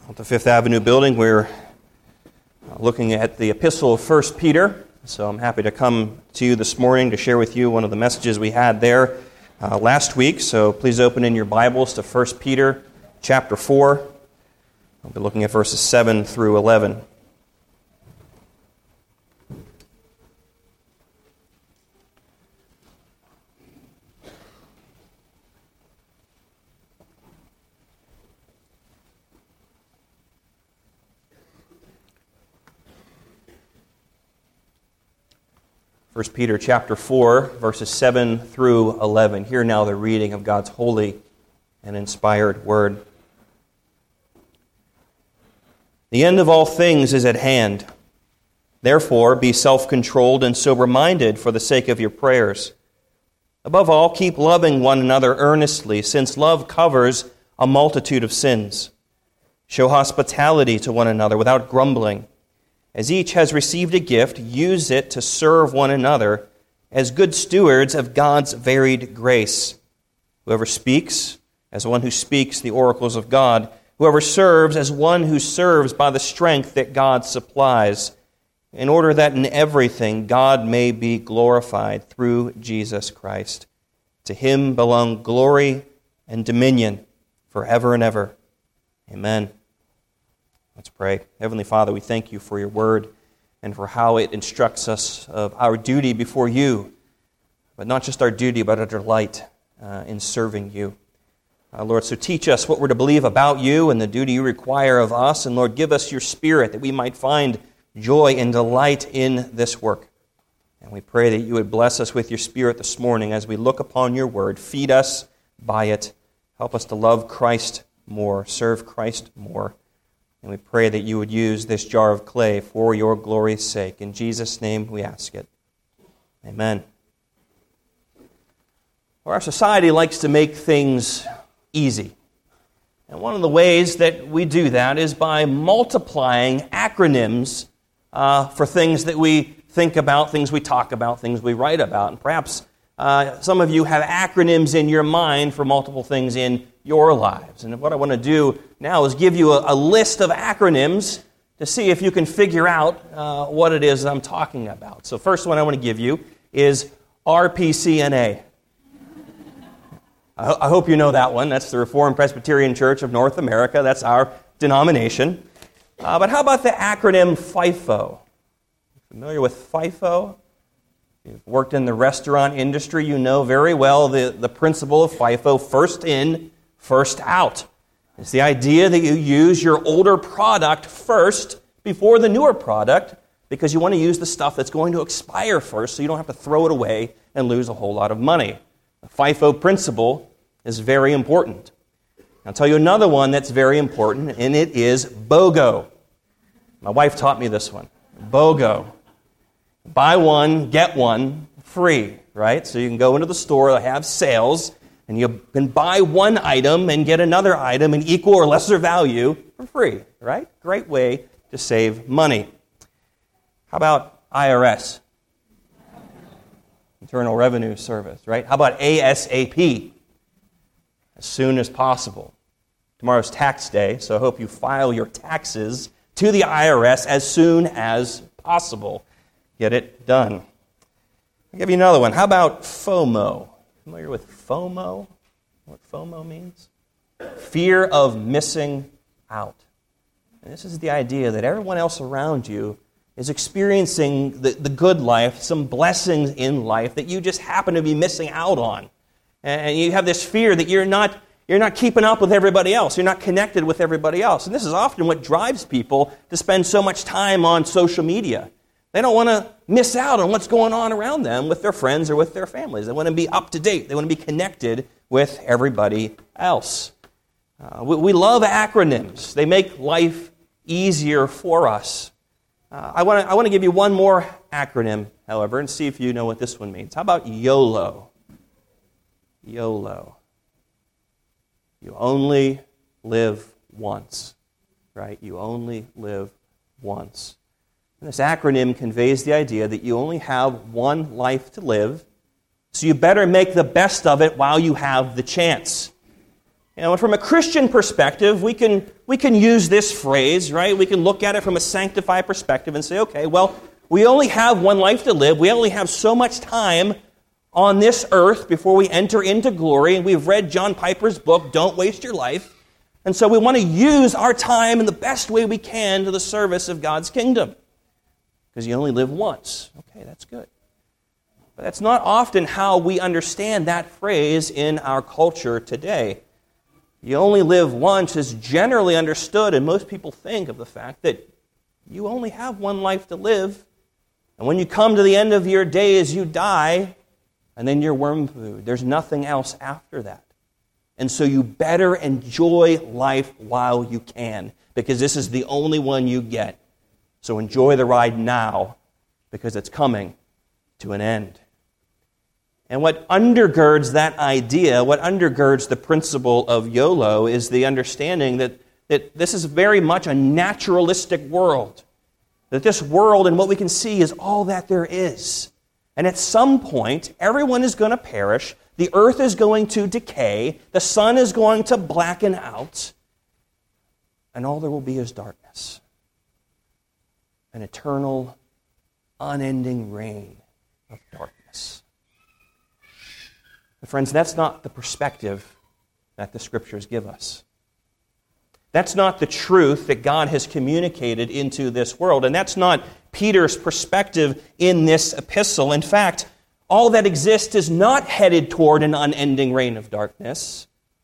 At the Fifth Avenue building, we're looking at the epistle of 1 Peter. So I'm happy to come to you this morning to share with you one of the messages we had there last week. So please open in your Bibles to 1 Peter chapter 4. I'll be looking at verses 7 through 11. First Peter chapter 4, verses 7 through 11. Hear now the reading of God's holy and inspired word. The end of all things is at hand. Therefore, be self-controlled and sober-minded for the sake of your prayers. Above all, keep loving one another earnestly, since love covers a multitude of sins. Show hospitality to one another without grumbling. As each has received a gift, use it to serve one another as good stewards of God's varied grace. Whoever speaks, as one who speaks the oracles of God. Whoever serves, as one who serves by the strength that God supplies, in order that in everything God may be glorified through Jesus Christ. To him belong glory and dominion forever and ever. Amen. Let's pray. Heavenly Father, we thank you for your word and for how it instructs us of our duty before you, but not just our duty, but our delight in serving you. Lord, so teach us what we're to believe about you and the duty you require of us, and Lord, give us your Spirit that we might find joy and delight in this work. And we pray that you would bless us with your Spirit this morning as we look upon your word. Feed us by it. Help us to love Christ more, serve Christ more. And we pray that you would use this jar of clay for your glory's sake. In Jesus' name we ask it. Amen. Well, our society likes to make things easy. And one of the ways that we do that is by multiplying acronyms for things that we think about, things we talk about, things we write about. And perhaps some of you have acronyms in your mind for multiple things in your lives. And what I want to do now is give you a list of acronyms to see if you can figure out what it is I'm talking about. So first one I want to give you is RPCNA. I hope you know that one. That's the Reformed Presbyterian Church of North America. That's our denomination. But how about the acronym FIFO? Familiar with FIFO? If you've worked in the restaurant industry, you know very well the principle of FIFO, first in, first out. It's the idea that you use your older product first before the newer product because you want to use the stuff that's going to expire first so you don't have to throw it away and lose a whole lot of money. The FIFO principle is very important. I'll tell you another one that's very important, and it is BOGO. My wife taught me this one. BOGO. Buy one, get one free, right? So you can go into the store, they have sales, and you can buy one item and get another item in equal or lesser value for free, right? Great way to save money. How about IRS? Internal Revenue Service, right? How about ASAP? As soon as possible. Tomorrow's tax day, so I hope you file your taxes to the IRS as soon as possible. Get it done. I'll give you another one. How about FOMO? Familiar with FOMO? What FOMO means? Fear of missing out. And this is the idea that everyone else around you is experiencing the good life, some blessings in life that you just happen to be missing out on. And you have this fear that you're not keeping up with everybody else. You're not connected with everybody else. And this is often what drives people to spend so much time on social media. They don't want to miss out on what's going on around them with their friends or with their families. They want to be up to date. They want to be connected with everybody else. We love acronyms. They make life easier for us. I want to give you one more acronym, however, and see if you know what this one means. How about YOLO? YOLO. You only live once, right? You only live once. And this acronym conveys the idea that you only have one life to live, so you better make the best of it while you have the chance. And from a Christian perspective, we can use this phrase, right? We can look at it from a sanctified perspective and say, okay, well, we only have one life to live. We only have so much time on this earth before we enter into glory. And we've read John Piper's book, Don't Waste Your Life. And so we want to use our time in the best way we can to the service of God's kingdom. Because you only live once. Okay, that's good. But that's not often how we understand that phrase in our culture today. You only live once is generally understood, and most people think of the fact that you only have one life to live, and when you come to the end of your days, you die, and then you're worm food. There's nothing else after that. And so you better enjoy life while you can, because this is the only one you get. So enjoy the ride now, because it's coming to an end. And what undergirds that idea, what undergirds the principle of YOLO, is the understanding that this is very much a naturalistic world. That this world and what we can see is all that there is. And at some point, everyone is going to perish, the earth is going to decay, the sun is going to blacken out, and all there will be is darkness. An eternal, unending reign of darkness. But friends, that's not the perspective that the Scriptures give us. That's not the truth that God has communicated into this world, and that's not Peter's perspective in this epistle. In fact, all that exists is not headed toward an unending reign of darkness,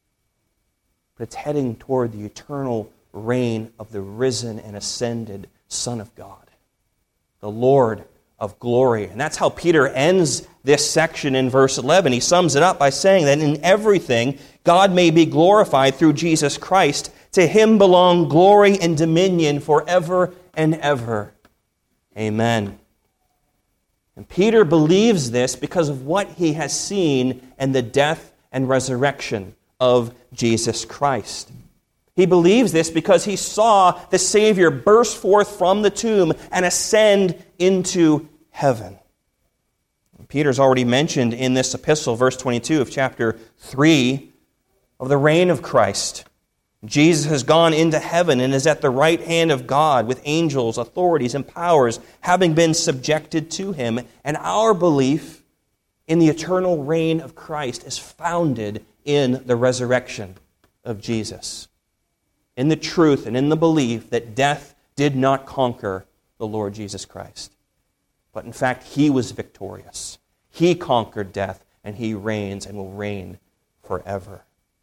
but it's heading toward the eternal reign of the risen and ascended Son of God, the Lord of glory. And that's how Peter ends this section in verse 11. He sums it up by saying that in everything God may be glorified through Jesus Christ. To him belong glory and dominion forever and ever. Amen. And Peter believes this because of what he has seen in the death and resurrection of Jesus Christ. He believes this because he saw the Savior burst forth from the tomb and ascend into heaven. Peter's already mentioned in this epistle, verse 22 of chapter 3, of the reign of Christ. Jesus has gone into heaven and is at the right hand of God with angels, authorities, and powers having been subjected to him. And our belief in the eternal reign of Christ is founded in the resurrection of Jesus, in the truth and in the belief that death did not conquer the Lord Jesus Christ. But in fact, he was victorious. He conquered death, and he reigns and will reign forever.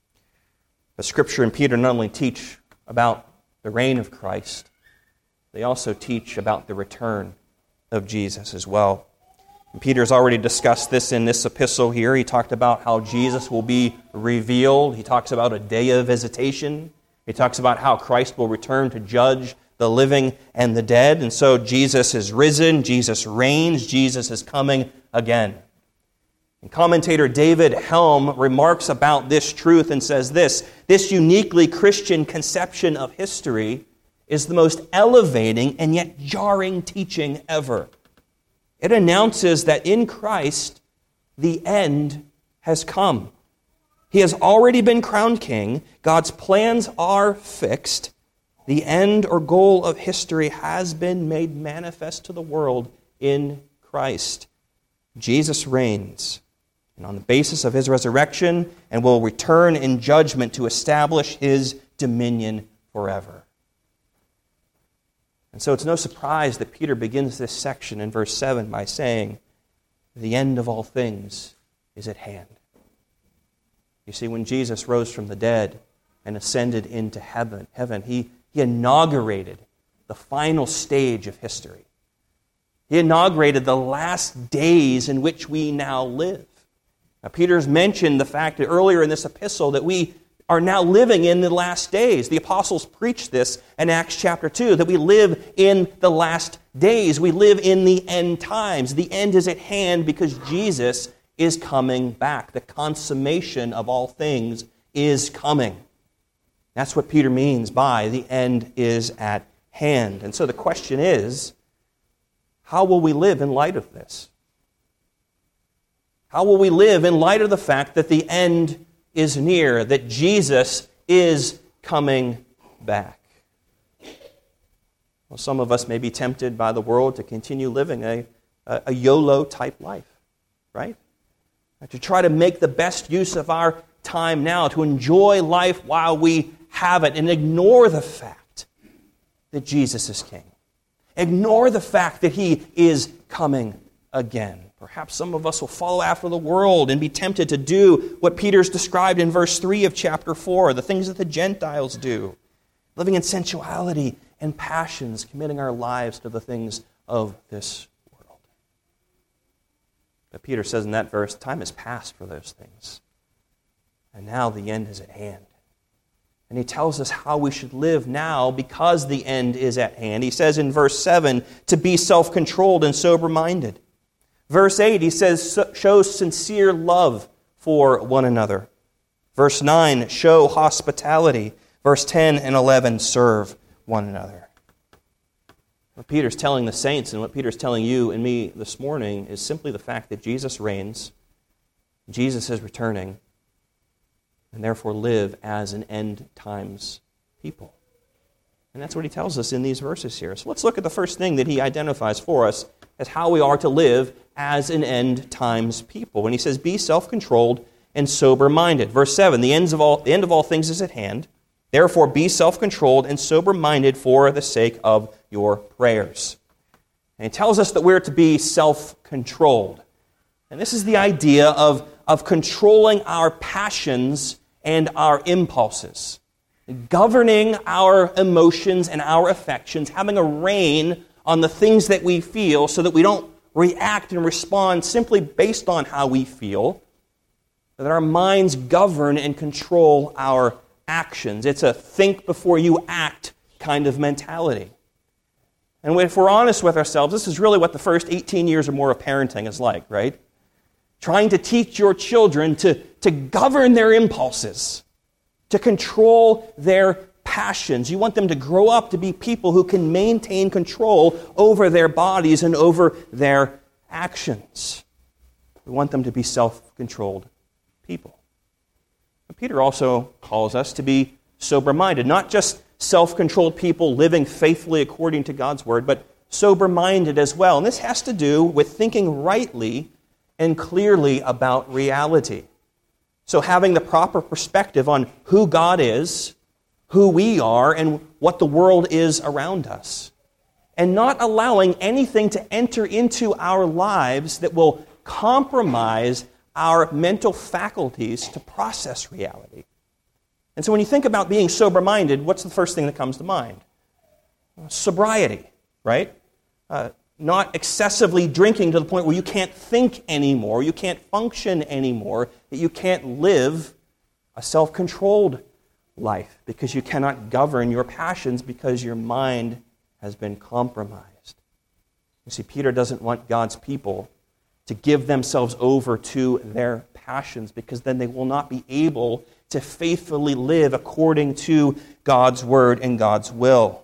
But Scripture and Peter not only teach about the reign of Christ, they also teach about the return of Jesus as well. And Peter's already discussed this in this epistle here. He talked about how Jesus will be revealed. He talks about a day of visitation. He talks about how Christ will return to judge the living and the dead. And so Jesus is risen, Jesus reigns, Jesus is coming again. And commentator David Helm remarks about this truth and says this uniquely Christian conception of history is the most elevating and yet jarring teaching ever. It announces that in Christ, the end has come. He has already been crowned king. God's plans are fixed. The end or goal of history has been made manifest to the world in Christ. Jesus reigns, and on the basis of his resurrection, and will return in judgment to establish his dominion forever. And so it's no surprise that Peter begins this section in verse 7 by saying, the end of all things is at hand. You see, when Jesus rose from the dead and ascended into heaven, he inaugurated the final stage of history. He inaugurated the last days in which we now live. Now, Peter's mentioned the fact that earlier in this epistle that we are now living in the last days. The apostles preached this in Acts chapter 2, that we live in the last days. We live in the end times. The end is at hand because Jesus is coming back. The consummation of all things is coming. That's what Peter means by the end is at hand. And so the question is, how will we live in light of this? How will we live in light of the fact that the end is near, that Jesus is coming back. Well, some of us may be tempted by the world to continue living a YOLO-type life, right? To try to make the best use of our time now, to enjoy life while we have it, and ignore the fact that Jesus is King. Ignore the fact that He is coming again. Perhaps some of us will follow after the world and be tempted to do what Peter's described in verse 3 of chapter 4, the things that the Gentiles do, living in sensuality and passions, committing our lives to the things of this world. But Peter says in that verse, time has passed for those things, and now the end is at hand. And he tells us how we should live now because the end is at hand. He says in verse 7, to be self-controlled and sober-minded. Verse 8, he says, show sincere love for one another. Verse 9, show hospitality. Verse 10 and 11, serve one another. What Peter's telling the saints and what Peter's telling you and me this morning is simply the fact that Jesus reigns, Jesus is returning, and therefore live as an end times people. And that's what he tells us in these verses here. So let's look at the first thing that he identifies for us as how we are to live as an end times people. When he says, be self-controlled and sober-minded. Verse 7, the end of all things is at hand. Therefore, be self-controlled and sober-minded for the sake of your prayers. And he tells us that we're to be self-controlled. And this is the idea of controlling our passions and our impulses, governing our emotions and our affections, having a rein on the things that we feel so that we don't react and respond simply based on how we feel, but that our minds govern and control our actions. It's a think before you act kind of mentality. And if we're honest with ourselves, this is really what the first 18 years or more of parenting is like, right? Trying to teach your children to govern their impulses, to control their passions. You want them to grow up to be people who can maintain control over their bodies and over their actions. We want them to be self-controlled people. But Peter also calls us to be sober-minded, not just self-controlled people living faithfully according to God's word, but sober-minded as well. And this has to do with thinking rightly and clearly about reality. So having the proper perspective on who God is, who we are, and what the world is around us. And not allowing anything to enter into our lives that will compromise our mental faculties to process reality. And so when you think about being sober-minded, what's the first thing that comes to mind? Sobriety, right? Not excessively drinking to the point where you can't think anymore, you can't function anymore, that you can't live a self-controlled life because you cannot govern your passions because your mind has been compromised. You see, Peter doesn't want God's people to give themselves over to their passions because then they will not be able to faithfully live according to God's word and God's will.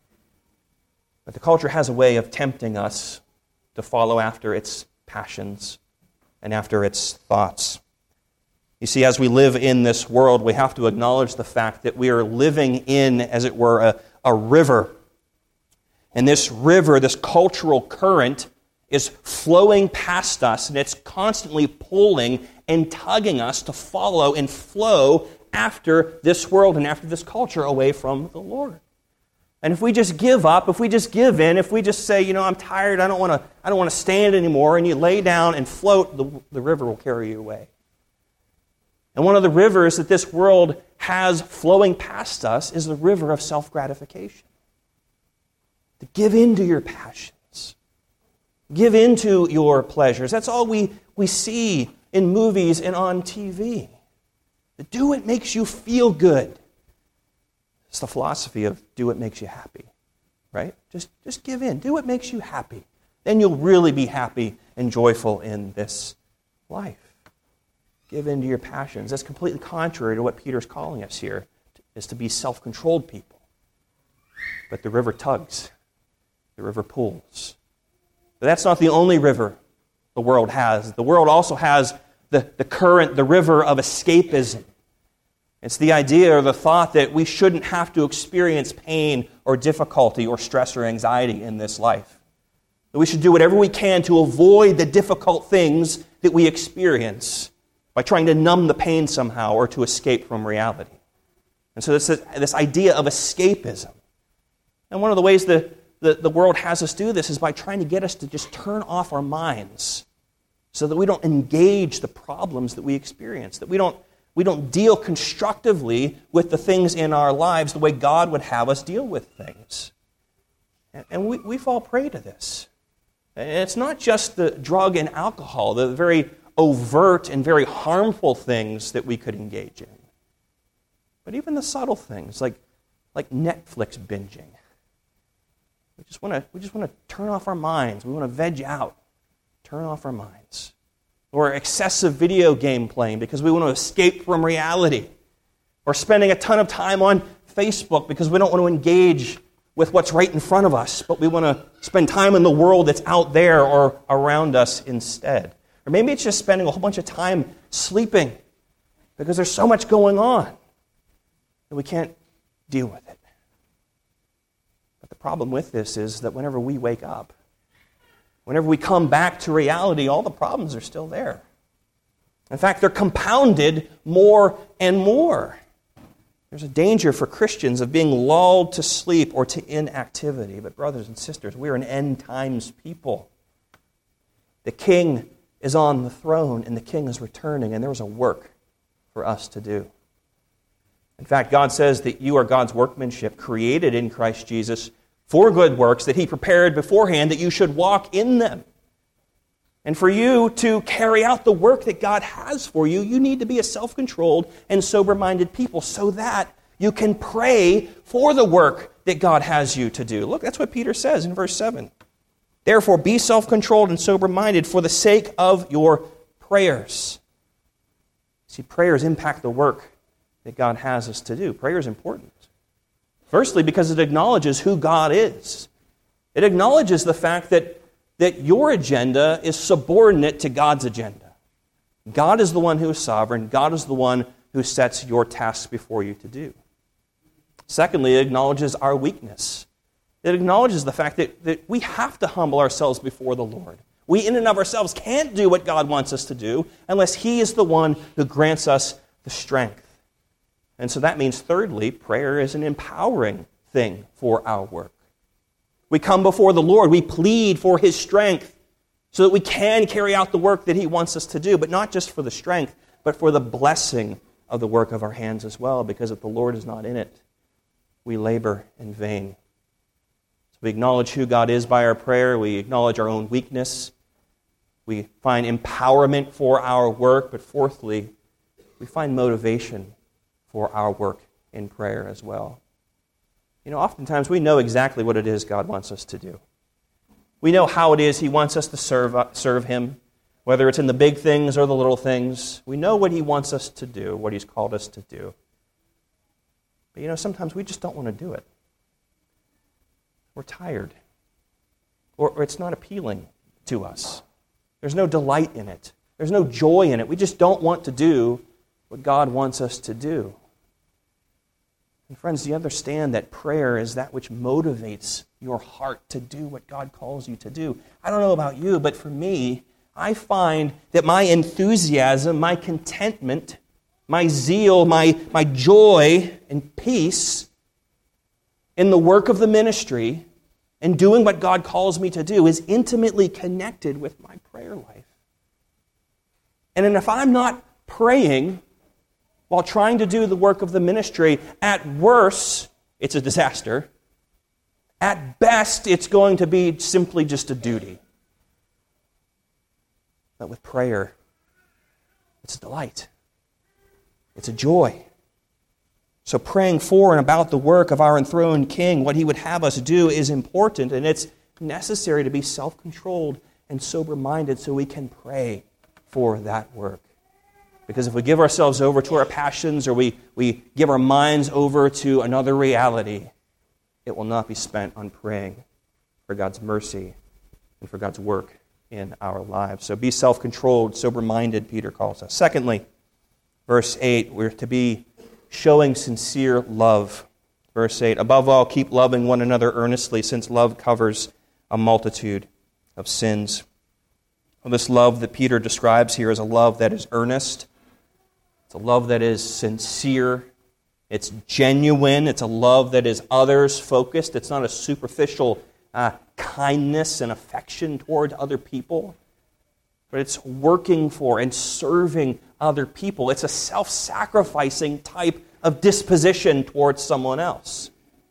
But the culture has a way of tempting us to follow after its passions and after its thoughts. You see, as we live in this world, we have to acknowledge the fact that we are living in, as it were, a river. And this river, this cultural current, is flowing past us, and it's constantly pulling and tugging us to follow and flow after this world and after this culture away from the Lord. And if we just give up, if we just give in, if we just say, I'm tired, I don't want to stand anymore, and you lay down and float, the river will carry you away. And one of the rivers that this world has flowing past us is the river of self-gratification. To give in to your passions. Give in to your pleasures. That's all we see in movies and on TV. To do what makes you feel good. It's the philosophy of do what makes you happy, right? Just give in. Do what makes you happy. Then you'll really be happy and joyful in this life. Give in to your passions. That's completely contrary to what Peter's calling us here, is to be self-controlled people. But the river tugs. The river pulls. But that's not the only river the world has. The world also has the current, the river of escapism. It's the idea or the thought that we shouldn't have to experience pain or difficulty or stress or anxiety in this life. That we should do whatever we can to avoid the difficult things that we experience by trying to numb the pain somehow or to escape from reality. And so this idea of escapism. And one of the ways the world has us do this is by trying to get us to just turn off our minds so that we don't engage the problems that we experience, that we don't deal constructively with the things in our lives the way God would have us deal with things. And we fall prey to this. And it's not just the drug and alcohol, the very overt and very harmful things that we could engage in. But even the subtle things, like Netflix binging. We just want to turn off our minds. We want to veg out, turn off our minds. Or excessive video game playing because we want to escape from reality. Or spending a ton of time on Facebook because we don't want to engage with what's right in front of us, but we want to spend time in the world that's out there or around us instead. Or maybe it's just spending a whole bunch of time sleeping because there's so much going on that we can't deal with it. But the problem with this is that whenever we wake up, whenever we come back to reality, all the problems are still there. In fact, they're compounded more and more. There's a danger for Christians of being lulled to sleep or to inactivity. But brothers and sisters, we're an end times people. The King is on the throne and the King is returning, and there's a work for us to do. In fact, God says that you are God's workmanship, created in Christ Jesus for good works that He prepared beforehand that you should walk in them. And for you to carry out the work that God has for you, you need to be a self-controlled and sober-minded people so that you can pray for the work that God has you to do. Look, that's what Peter says in verse 7. Therefore, be self-controlled and sober-minded for the sake of your prayers. See, prayers impact the work that God has us to do. Prayer is important. Firstly, because it acknowledges who God is. It acknowledges the fact that your agenda is subordinate to God's agenda. God is the one who is sovereign. God is the one who sets your tasks before you to do. Secondly, it acknowledges our weakness. It acknowledges the fact that we have to humble ourselves before the Lord. We in and of ourselves can't do what God wants us to do unless He is the one who grants us the strength. And so that means, thirdly, prayer is an empowering thing for our work. We come before the Lord. We plead for His strength so that we can carry out the work that He wants us to do, but not just for the strength, but for the blessing of the work of our hands as well, because if the Lord is not in it, we labor in vain. So we acknowledge who God is by our prayer. We acknowledge our own weakness. We find empowerment for our work, but fourthly, we find motivation for our work in prayer as well. You know, oftentimes we know exactly what it is God wants us to do. We know how it is He wants us to serve Him, whether it's in the big things or the little things. We know what He wants us to do, what He's called us to do. But you know, sometimes we just don't want to do it. We're tired. Or it's not appealing to us. There's no delight in it. There's no joy in it. We just don't want to do what God wants us to do. And friends, do you understand that prayer is that which motivates your heart to do what God calls you to do? I don't know about you, but for me, I find that my enthusiasm, my contentment, my zeal, my joy and peace in the work of the ministry and doing what God calls me to do is intimately connected with my prayer life. And if I'm not praying while trying to do the work of the ministry, at worst, it's a disaster. At best, it's going to be simply just a duty. But with prayer, it's a delight. It's a joy. So praying for and about the work of our enthroned King, what He would have us do, is important, and it's necessary to be self-controlled and sober-minded so we can pray for that work. Because if we give ourselves over to our passions or we give our minds over to another reality, it will not be spent on praying for God's mercy and for God's work in our lives. So be self-controlled, sober-minded, Peter calls us. Secondly, verse 8, we're to be showing sincere love. Verse 8, above all, keep loving one another earnestly, since love covers a multitude of sins. Well, this love that Peter describes here is a love that is earnest. It's a love that is sincere. It's genuine. It's a love that is others-focused. It's not a superficial kindness and affection toward other people, but it's working for and serving other people. It's a self-sacrificing type of disposition towards someone else.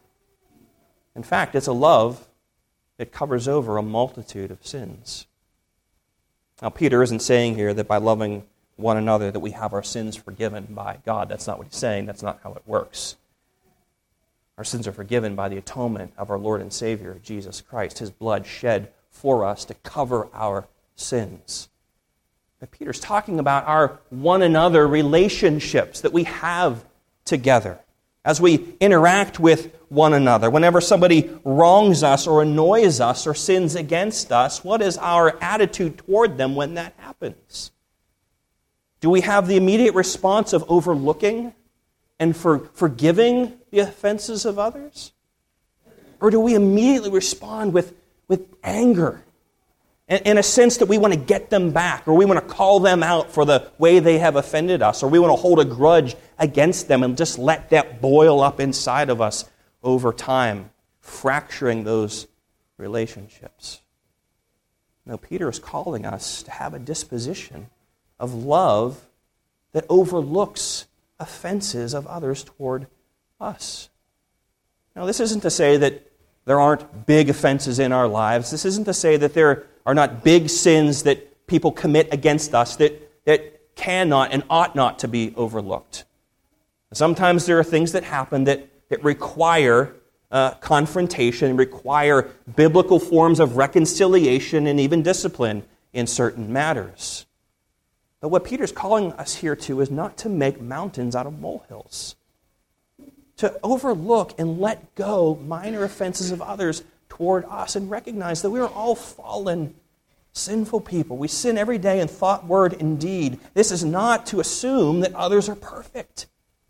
In fact, it's a love that covers over a multitude of sins. Now, Peter isn't saying here that by loving one another that we have our sins forgiven by God. That's not what he's saying. That's not how it works. Our sins are forgiven by the atonement of our Lord and Savior, Jesus Christ, His blood shed for us to cover our sins. But Peter's talking about our one another relationships that we have together as we interact with one another. Whenever somebody wrongs us or annoys us or sins against us, what is our attitude toward them when that happens? Do we have the immediate response of overlooking and forgiving the offenses of others? Or do we immediately respond with anger? In a sense that we want to get them back, or we want to call them out for the way they have offended us, or we want to hold a grudge against them and just let that boil up inside of us over time, fracturing those relationships. No, Peter is calling us to have a disposition of love that overlooks offenses of others toward us. Now, this isn't to say that there aren't big offenses in our lives. This isn't to say that there are not big sins that people commit against us that cannot and ought not to be overlooked. Sometimes there are things that happen that require confrontation, require biblical forms of reconciliation and even discipline in certain matters. But what Peter's calling us here to is not to make mountains out of molehills, to overlook and let go minor offenses of others toward us and recognize that we are all fallen, sinful people. We sin every day in thought, word, and deed. This is not to assume that others are perfect,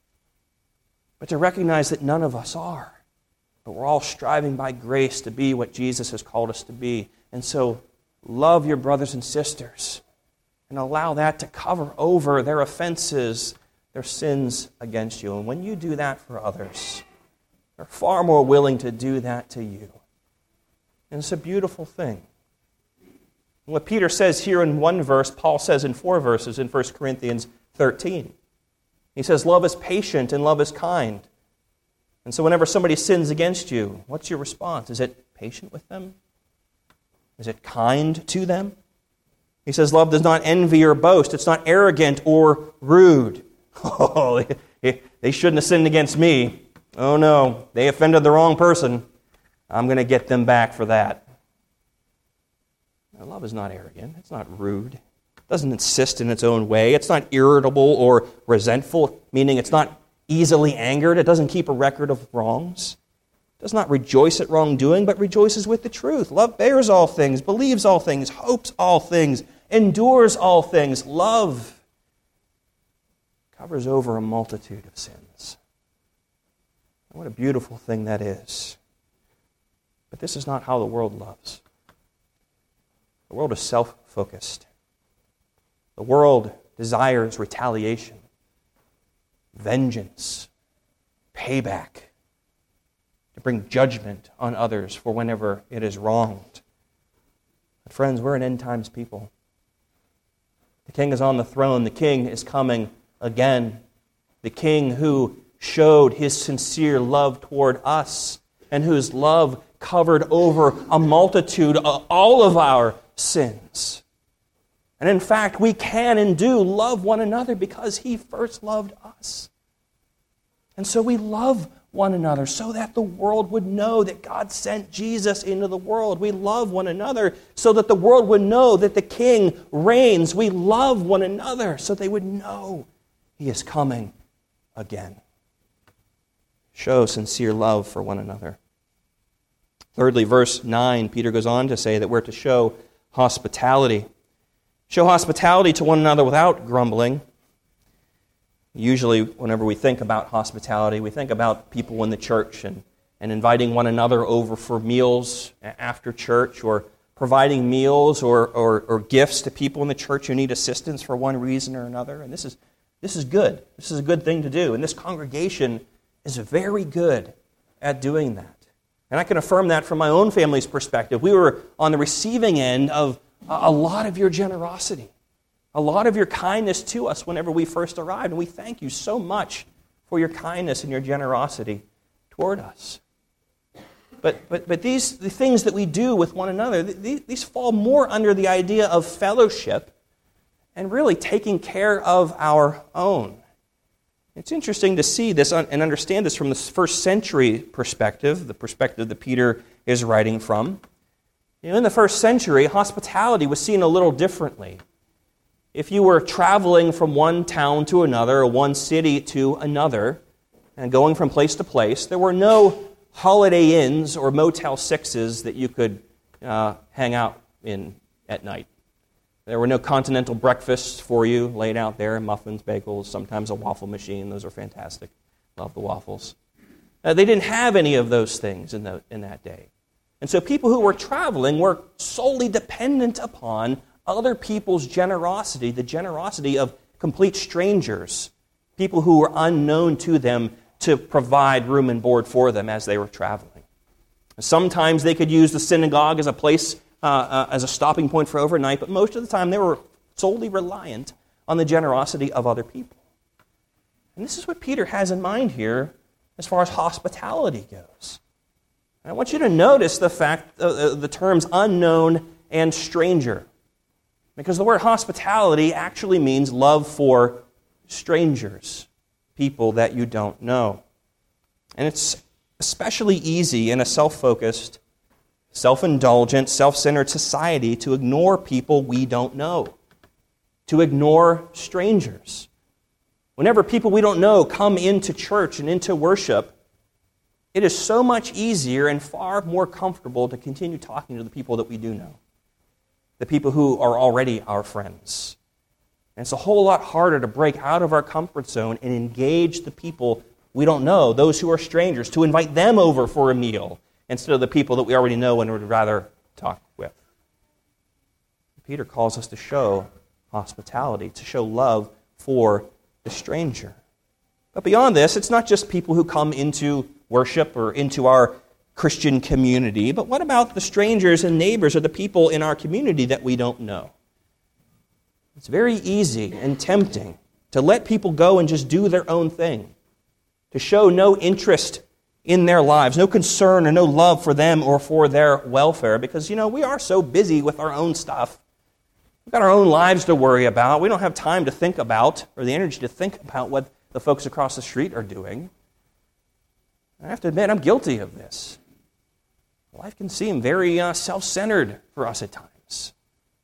but to recognize that none of us are. But we're all striving by grace to be what Jesus has called us to be. And so love your brothers and sisters and allow that to cover over their offenses, their sins against you. And when you do that for others, they're far more willing to do that to you. And it's a beautiful thing. What Peter says here in one verse, Paul says in 4 verses in 1 Corinthians 13. He says, love is patient and love is kind. And so whenever somebody sins against you, what's your response? Is it patient with them? Is it kind to them? He says, love does not envy or boast. It's not arrogant or rude. Oh, they shouldn't have sinned against me. Oh no, they offended the wrong person. I'm going to get them back for that. Now, love is not arrogant. It's not rude. It doesn't insist in its own way. It's not irritable or resentful, meaning it's not easily angered. It doesn't keep a record of wrongs. It does not rejoice at wrongdoing, but rejoices with the truth. Love bears all things, believes all things, hopes all things, endures all things. Love covers over a multitude of sins. And what a beautiful thing that is. But this is not how the world loves. The world is self-focused. The world desires retaliation, vengeance, payback, to bring judgment on others for whenever it is wronged. But friends, we're an end times people. The King is on the throne. The King is coming again. The King who showed His sincere love toward us and whose love covered over a multitude of all of our sins. And in fact, we can and do love one another because He first loved us. And so we love one another so that the world would know that God sent Jesus into the world. We love one another so that the world would know that the King reigns. We love one another so they would know He is coming again. Show sincere love for one another. Thirdly, verse 9, Peter goes on to say that we're to show hospitality. Show hospitality to one another without grumbling. Usually, whenever we think about hospitality, we think about people in the church and inviting one another over for meals after church, or providing meals or gifts to people in the church who need assistance for one reason or another. And this is good. This is a good thing to do. And this congregation is very good at doing that. And I can affirm that from my own family's perspective. We were on the receiving end of a lot of your generosity, a lot of your kindness to us whenever we first arrived. And we thank you so much for your kindness and your generosity toward us. But the things that we do with one another, these fall more under the idea of fellowship and really taking care of our own. It's interesting to see this and understand this from the first century perspective, the perspective that Peter is writing from. In the first century, hospitality was seen a little differently. If you were traveling from one town to another, or one city to another, and going from place to place, there were no Holiday Inns or Motel 6s that you could hang out in at night. There were no continental breakfasts for you laid out there, muffins, bagels, sometimes a waffle machine. Those are fantastic. Love the waffles. They didn't have any of those things in that day. And so people who were traveling were solely dependent upon other people's generosity, the generosity of complete strangers, people who were unknown to them, to provide room and board for them as they were traveling. Sometimes they could use the synagogue as a place, as a stopping point for overnight, but most of the time they were solely reliant on the generosity of other people. And this is what Peter has in mind here as far as hospitality goes. And I want you to notice the fact, the terms unknown and stranger, because the word hospitality actually means love for strangers, people that you don't know. And it's especially easy in a self-focused, self-indulgent, self-centered society to ignore people we don't know, to ignore strangers. Whenever people we don't know come into church and into worship, it is so much easier and far more comfortable to continue talking to the people that we do know, the people who are already our friends. And it's a whole lot harder to break out of our comfort zone and engage the people we don't know, those who are strangers, to invite them over for a meal instead of the people that we already know and would rather talk with. Peter calls us to show hospitality, to show love for the stranger. But beyond this, it's not just people who come into worship or into our Christian community, but what about the strangers and neighbors or the people in our community that we don't know? It's very easy and tempting to let people go and just do their own thing, to show no interest in their lives, no concern or no love for them or for their welfare, because, we are so busy with our own stuff. We've got our own lives to worry about. We don't have time to think about, or the energy to think about what the folks across the street are doing. I have to admit, I'm guilty of this. Life can seem very self-centered for us at times.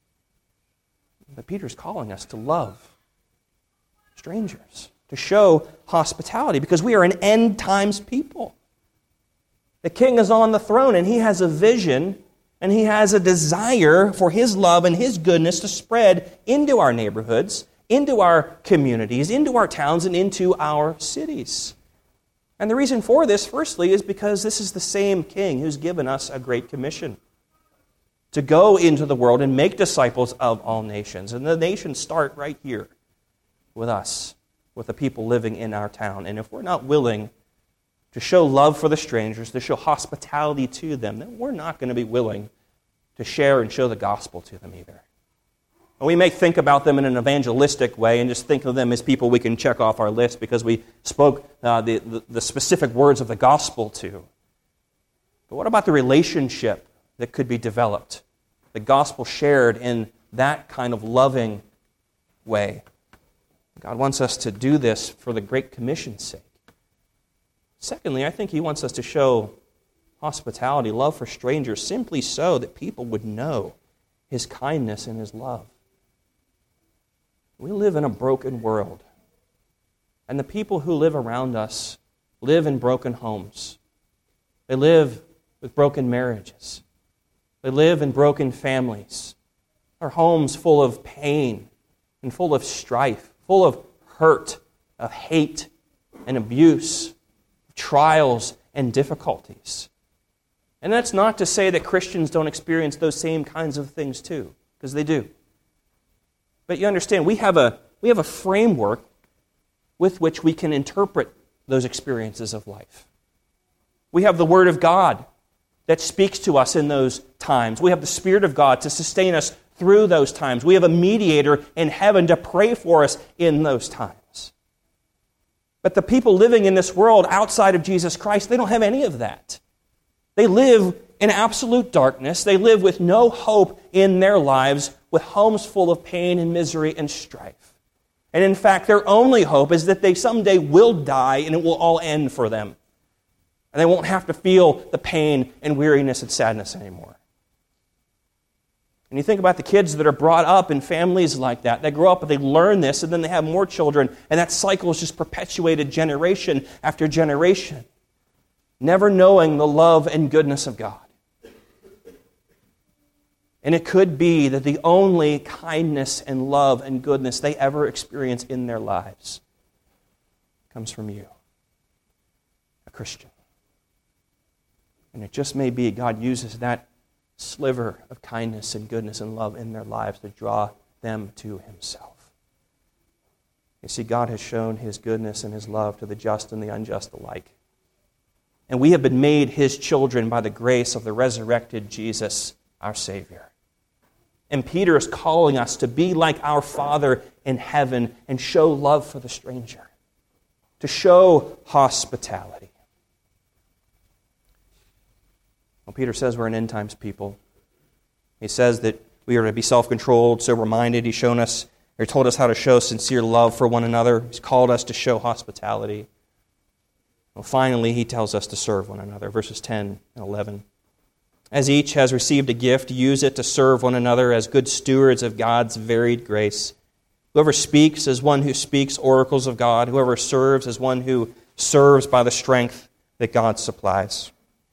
But Peter's calling us to love strangers, to show hospitality, because we are an end times people. The king is on the throne, and he has a vision, and he has a desire for his love and his goodness to spread into our neighborhoods, into our communities, into our towns, and into our cities. And the reason for this, firstly, is because this is the same king who's given us a great commission to go into the world and make disciples of all nations. And the nations start right here with us, with the people living in our town. And if we're not willing to show love for the strangers, to show hospitality to them, then we're not going to be willing to share and show the gospel to them either. And we may think about them in an evangelistic way and just think of them as people we can check off our list because we spoke the specific words of the gospel to. But what about the relationship that could be developed? The gospel shared in that kind of loving way. God wants us to do this for the Great Commission's sake. Secondly, I think he wants us to show hospitality, love for strangers, simply so that people would know his kindness and his love. We live in a broken world, and the people who live around us live in broken homes. They live with broken marriages. They live in broken families. Our homes full of pain and full of strife, full of hurt of hate and abuse, trials and difficulties. And that's not to say that Christians don't experience those same kinds of things too, because they do. But you understand, we have a framework with which we can interpret those experiences of life. We have the Word of God that speaks to us in those times. We have the Spirit of God to sustain us through those times. We have a mediator in heaven to pray for us in those times. But the people living in this world outside of Jesus Christ, they don't have any of that. They live in absolute darkness. They live with no hope in their lives, with homes full of pain and misery and strife. And in fact, their only hope is that they someday will die and it will all end for them. And they won't have to feel the pain and weariness and sadness anymore. And you think about the kids that are brought up in families like that. They grow up and they learn this, and then they have more children, and that cycle is just perpetuated generation after generation, never knowing the love and goodness of God. And it could be that the only kindness and love and goodness they ever experience in their lives comes from you, a Christian. And it just may be God uses that sliver of kindness and goodness and love in their lives to draw them to Himself. You see, God has shown His goodness and His love to the just and the unjust alike. And we have been made His children by the grace of the resurrected Jesus, our Savior. And Peter is calling us to be like our Father in heaven and show love for the stranger, to show hospitality. Well, Peter says we're an end times people. He says that we are to be self-controlled, sober-minded. He's shown us, or told us how to show sincere love for one another. He's called us to show hospitality. Well, finally, he tells us to serve one another. Verses 10 and 11. As each has received a gift, use it to serve one another as good stewards of God's varied grace. Whoever speaks as one who speaks oracles of God. Whoever serves as one who serves by the strength that God supplies.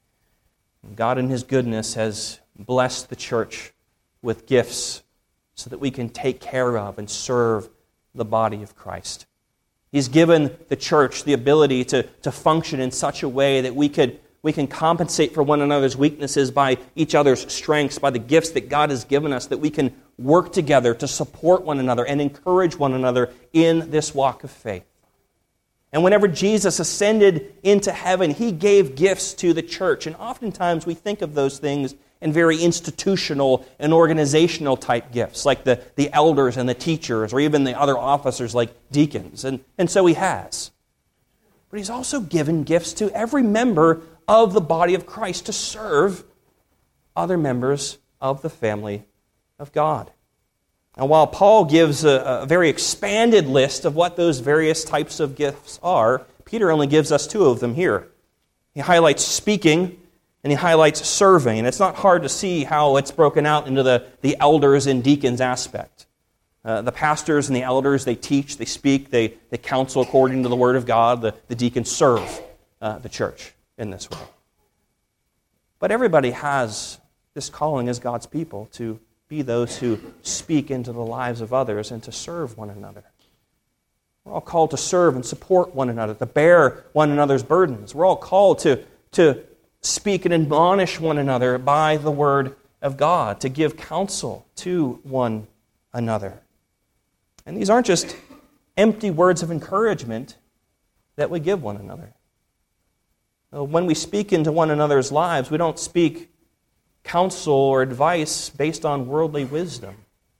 God in His goodness has blessed the church with gifts so that we can take care of and serve the body of Christ. He's given the church the ability to function in such a way that we can compensate for one another's weaknesses by each other's strengths, by the gifts that God has given us, that we can work together to support one another and encourage one another in this walk of faith. And whenever Jesus ascended into heaven, He gave gifts to the church. And oftentimes we think of those things in very institutional and organizational type gifts, like the elders and the teachers, or even the other officers like deacons. And so He has. But He's also given gifts to every member of the body of Christ to serve other members of the family of God. And while Paul gives a very expanded list of what those various types of gifts are, Peter only gives us two of them here. He highlights speaking and he highlights serving. And it's not hard to see how it's broken out into the elders and deacons aspect. The pastors and the elders, they teach, they speak, they counsel according to the Word of God. The deacons serve the church in this way. But everybody has this calling as God's people to be those who speak into the lives of others and to serve one another. We're all called to serve and support one another, to bear one another's burdens. We're all called to speak and admonish one another by the Word of God, to give counsel to one another. And these aren't just empty words of encouragement that we give one another. When we speak into one another's lives, we don't speak counsel or advice based on worldly wisdom.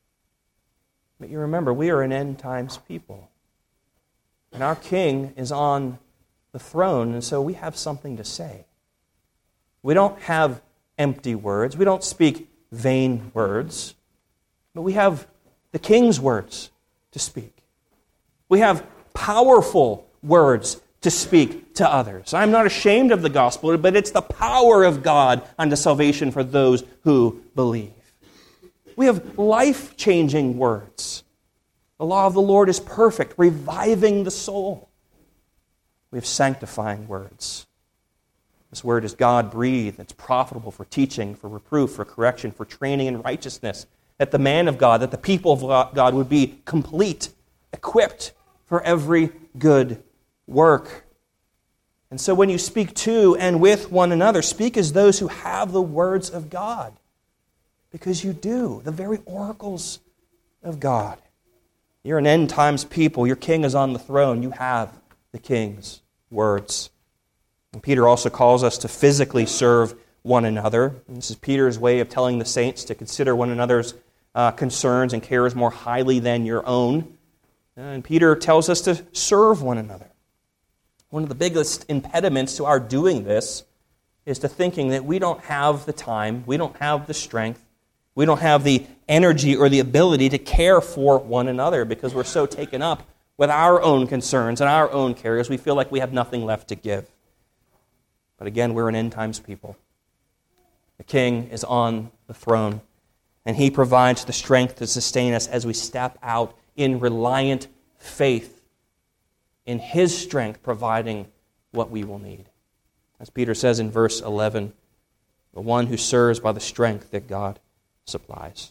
But you remember, we are an end times people. And our King is on the throne, and so we have something to say. We don't have empty words. We don't speak vain words. But we have the King's words to speak. We have powerful words to speak to others. I'm not ashamed of the gospel, but it's the power of God unto salvation for those who believe. We have life-changing words. The law of the Lord is perfect, reviving the soul. We have sanctifying words. This word is God-breathed. It's profitable for teaching, for reproof, for correction, for training in righteousness, that the man of God, that the people of God would be complete, equipped for for every good work. And so when you speak to and with one another, speak as those who have the words of God, because you do, the very oracles of God. You're an end times people. Your king is on the throne. You have the king's words. And Peter also calls us to physically serve one another. And this is Peter's way of telling the saints to consider one another's concerns and cares more highly than your own. And Peter tells us to serve one another. One of the biggest impediments to our doing this is to thinking that we don't have the time, we don't have the strength, we don't have the energy or the ability to care for one another because we're so taken up with our own concerns and our own cares, we feel like we have nothing left to give. But again, we're an end times people. The King is on the throne, and He provides the strength to sustain us as we step out in reliant faith in His strength providing what we will need. As Peter says in verse 11, the one who serves by the strength that God supplies.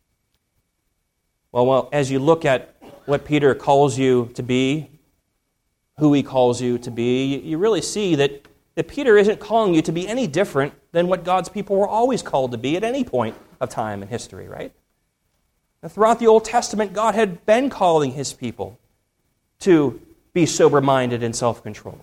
Well, as you look at what Peter calls you to be, who he calls you to be, you really see that Peter isn't calling you to be any different than what God's people were always called to be at any point of time in history, right? And throughout the Old Testament, God had been calling His people to be sober-minded and self-controlled,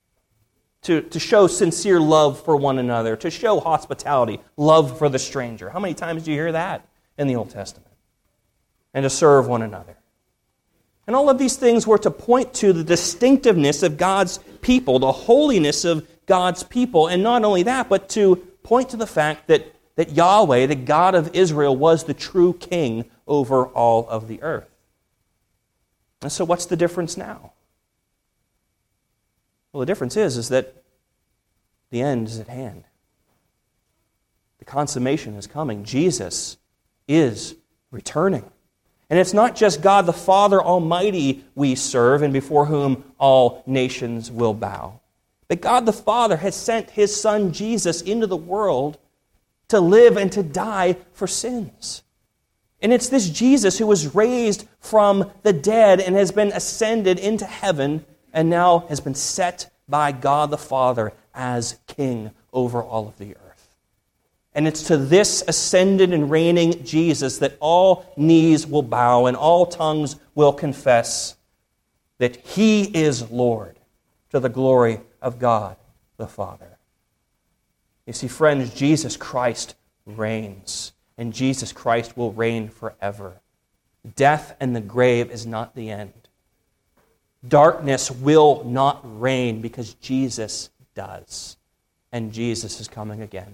to show sincere love for one another, to show hospitality, love for the stranger. How many times do you hear that in the Old Testament? And to serve one another. And all of these things were to point to the distinctiveness of God's people, the holiness of God's people, and not only that, but to point to the fact that Yahweh, the God of Israel, was the true king over all of the earth. And so what's the difference now? Well, the difference is that the end is at hand. The consummation is coming. Jesus is returning. And it's not just God the Father Almighty we serve and before whom all nations will bow. But God the Father has sent His Son Jesus into the world to live and to die for sins. And it's this Jesus who was raised from the dead and has been ascended into heaven and now has been set by God the Father as King over all of the earth. And it's to this ascended and reigning Jesus that all knees will bow and all tongues will confess that He is Lord to the glory of God the Father. You see, friends, Jesus Christ reigns, and Jesus Christ will reign forever. Death and the grave is not the end. Darkness will not reign because Jesus does, and Jesus is coming again.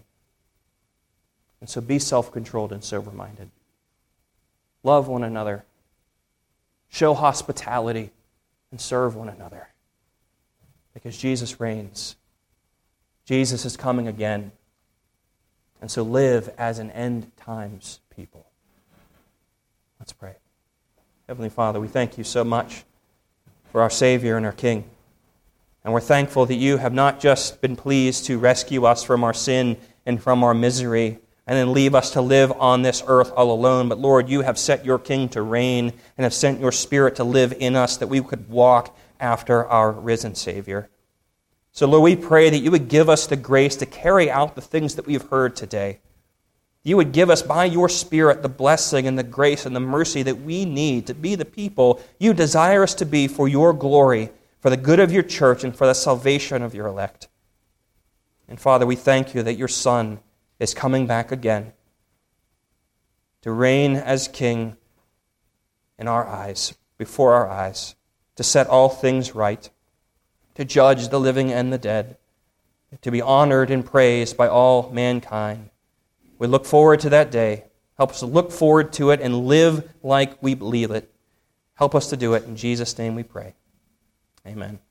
And so be self-controlled and sober-minded. Love one another. Show hospitality and serve one another. Because Jesus reigns. Jesus is coming again. And so live as an end times people. Let's pray. Heavenly Father, we thank You so much for our Savior and our King. And we're thankful that You have not just been pleased to rescue us from our sin and from our misery, and then leave us to live on this earth all alone. But Lord, You have set Your King to reign and have sent Your Spirit to live in us that we could walk after our risen Savior. So Lord, we pray that You would give us the grace to carry out the things that we've heard today. You would give us by Your Spirit the blessing and the grace and the mercy that we need to be the people You desire us to be for Your glory, for the good of Your church, and for the salvation of Your elect. And Father, we thank You that Your Son is coming back again to reign as King in our eyes, before our eyes, to set all things right, to judge the living and the dead, to be honored and praised by all mankind. We look forward to that day. Help us to look forward to it and live like we believe it. Help us to do it. In Jesus' name we pray. Amen.